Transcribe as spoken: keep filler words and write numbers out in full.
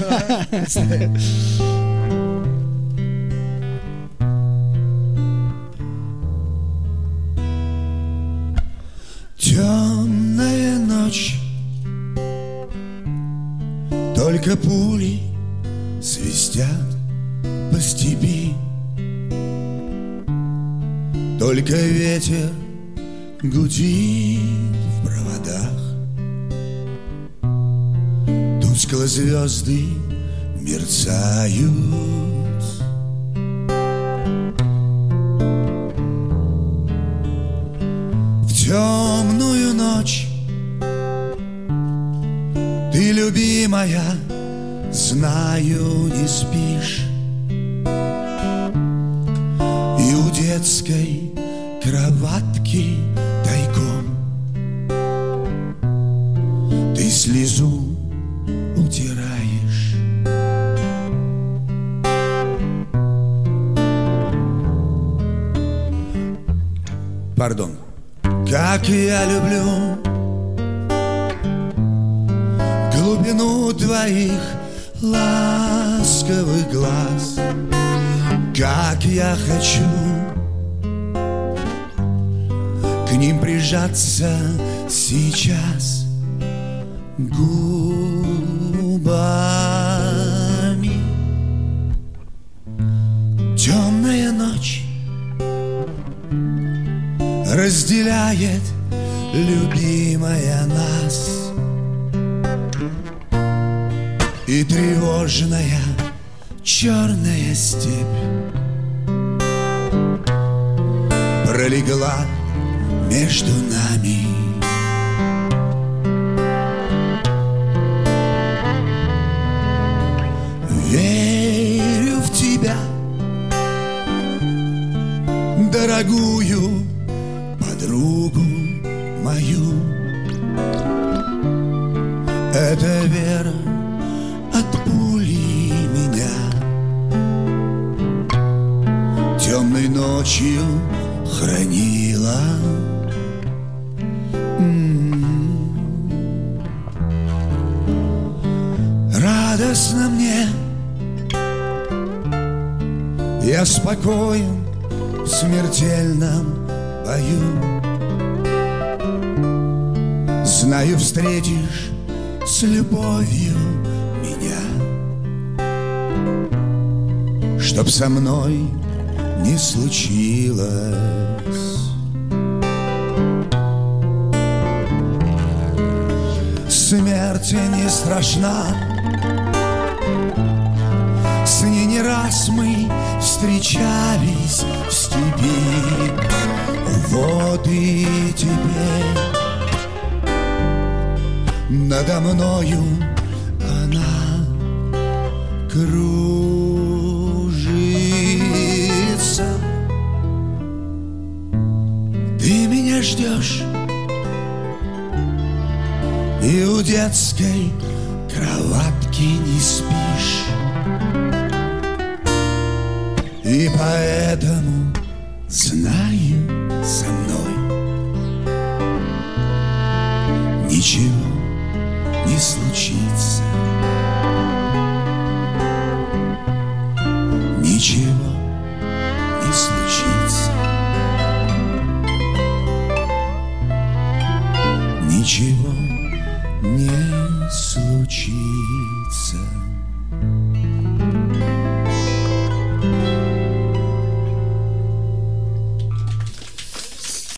Темная ночь, только пули свистят по степи, только ветер гудит в проводах, тускло звезды мерцают. В темную ночь ты, любимая, знаю, не спишь, и у детской кроватки тайком ты слезу утираешь. Пардон. Как я люблю глубину твоих ласковых глаз, как я хочу к ним прижаться сейчас губами. Темная ночь разделяет, любимая, нас, и тревожная черная степь пролегла между нами. Верю в тебя, дорогую подругу мою. Эта вера от пули меня темной ночью хранила. М-м-м. Радостно мне, я спокоен в смертельном бою. Знаю, встретишь с любовью меня, чтоб со мной не случилось. Смерть не страшна, с ней не раз мы встречались в степи. Вот и теперь надо мною она кружится. Ты меня ждешь, и у детской кроватки не спишь, и поэтому знаю, со мной ничего не случится.